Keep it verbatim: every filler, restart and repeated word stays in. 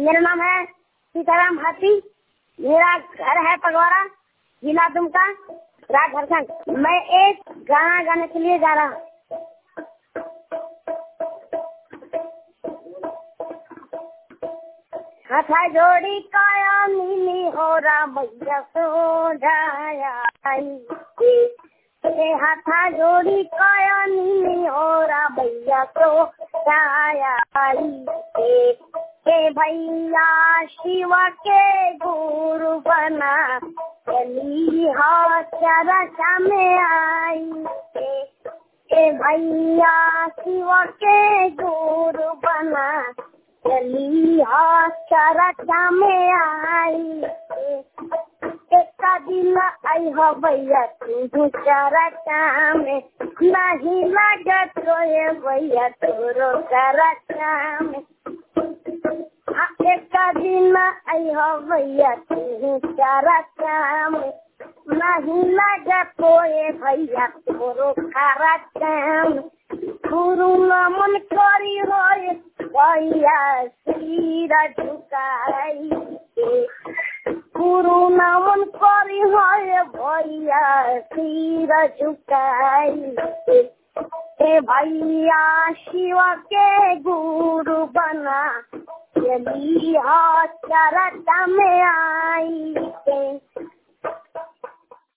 मेरा नाम है सीताराम हाथी। मेरा घर है पगवाड़ा, जिला दुमका, राज झारखंड। मैं एक गाना गाने के लिए जा रहा हूँ। हाथा जोड़ी काया नीली हो रहा भैया सो जाया हाथा जोड़ी काया नीली हो रहा भैया सो जाया के भैया शिवा के गुरु बना चली हा चरचा में आई के भैया शिवा के गुरु बना चली हा चरचा में आई एक दिन आई हो भैया तू चरचा में नहीं लगत रोए भैया तोरो चरचा में एक दिन आई हो भैया तू चरचा में नहीं लगत रोए भैया तोरो चरचा में गुरु नमन करी होए भैया सिर झुकाई गुरु नमन करी होए भैया सिर झुकाई ए भैया शिवा के गुरु बना चली हा चरचा में आई